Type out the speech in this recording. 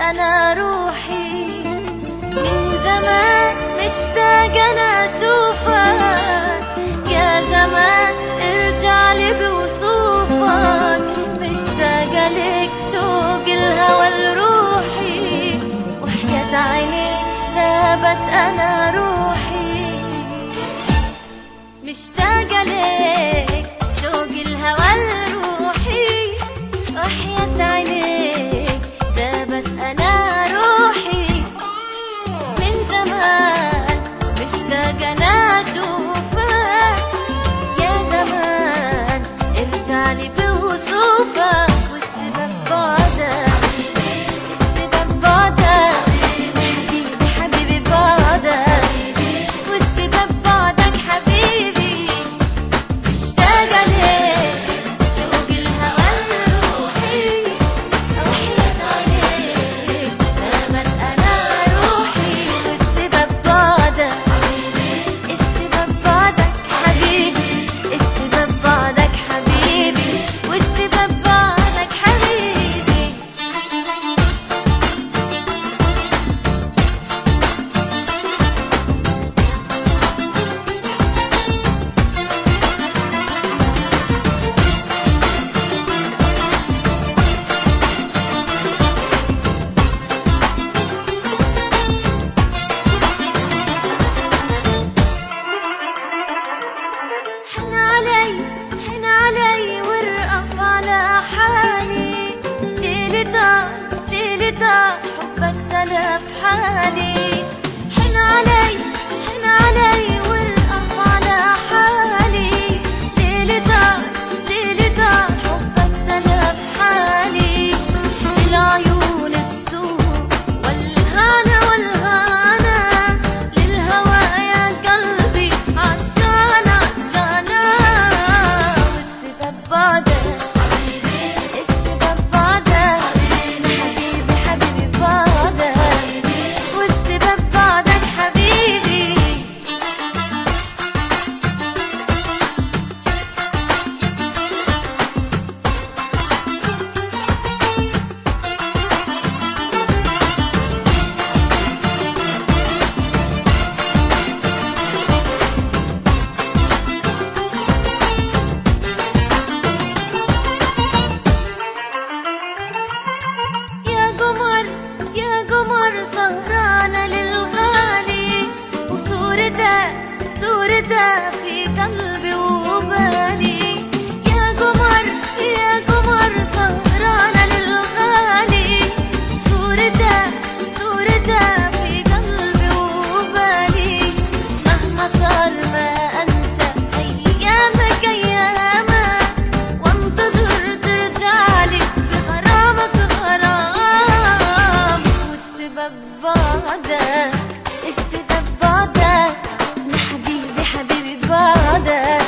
أنا روحي من زمان مشتاقة أنا أشوفك، يا زمان ارجع لي بوصوفك، مشتاقة لك شوق الهوى لروحي، وحياة عينيك ذابت أنا روحي، مشتاقة لك شوق الهوى لروحي، وحياة عينيك ذابت أنا روحي، من زمان مشتاقة أنا أشوفك، يا زمان ارجع لي بوصوفك، والسبب بعدك، السبب بعدك حبيبي حبيبي بعدك، والسبب بعدك حبيبي، مشتاقة لك شوق الهوى لروحي، وحياة عينيك ذابت أنا روحي، والسبب بعدك، السبب بعدك حبيبي، السبب بعدك حبيبي، والسبب بعدك حبيبي. حن علي وارقف على حالي، ليلة حبك تلف حالي، حن علي وارقف على حالي، ليلة حبك تلف حالي، العيون السوق والهنا للهوى يا قلبي عطشانة، والسبب بعدك، السبب بعدك حبيبي حبيبي بعدك، والسبب بعدك حبيبي. يا قمر سهرانة للغالي، وصورته في قلبي وبالي، يا قمر سهرانة للغالي، صورته في قلبي وبالي، مهما صار ما أنسى أيامك، وانتظر ترجعلي بغرامك غرام، والسبب بعدك، السبب بعدك حبيبي حبيبي بعدك.